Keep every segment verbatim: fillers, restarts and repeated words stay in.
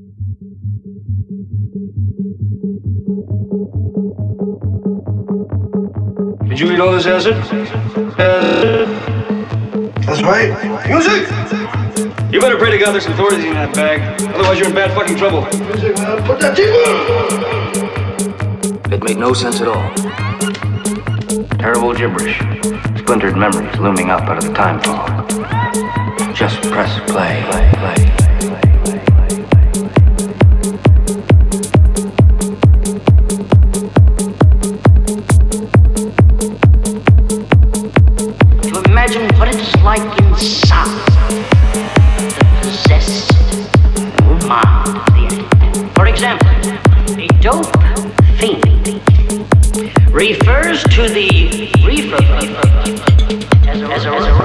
Did you eat all this acid? Acid? That's right. Music! You better pray to God there's some Thorazine in that bag. Otherwise you're in bad fucking trouble. Music, man. Put that T V on! It made no sense at all. Terrible gibberish. Splintered memories looming up out of the time fog. Just press play, play, play. Imagine what it's like inside the possessed mind of the addict. For example, a dope fiend refers to the reefer as a, as a, as a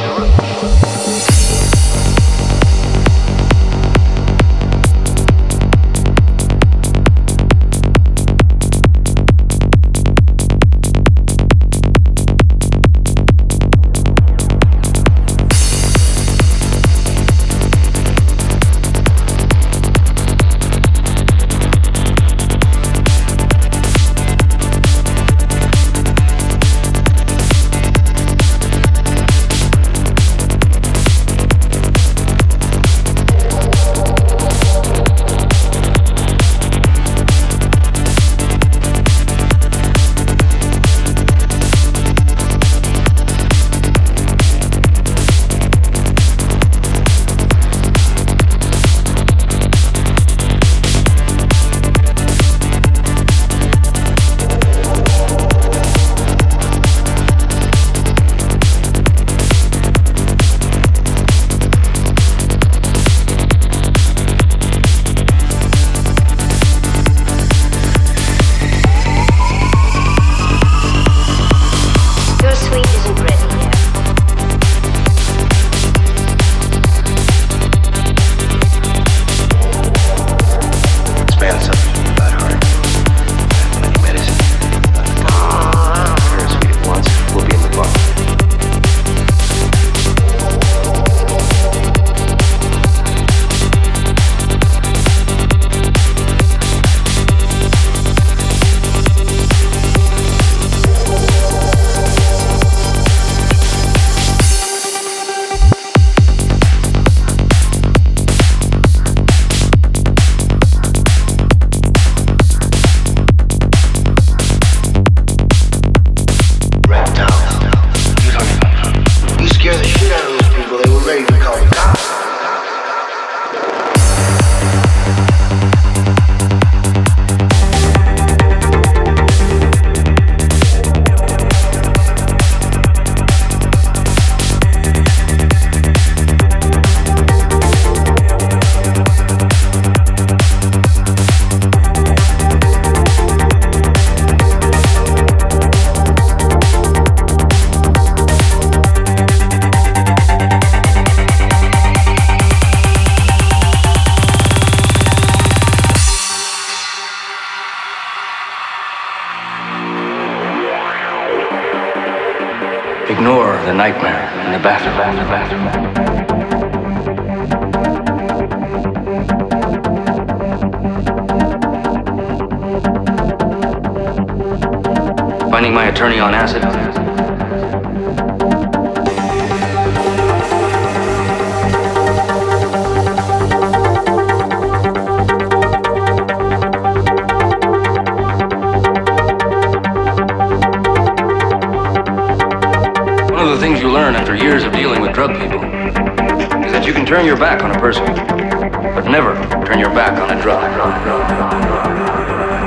Ignore the nightmare in the bathroom, the bathroom. Finding my attorney on acid. One of the things you learn after years of dealing with drug people is that you can turn your back on a person, but never turn your back on a drug. drug, drug, drug, drug.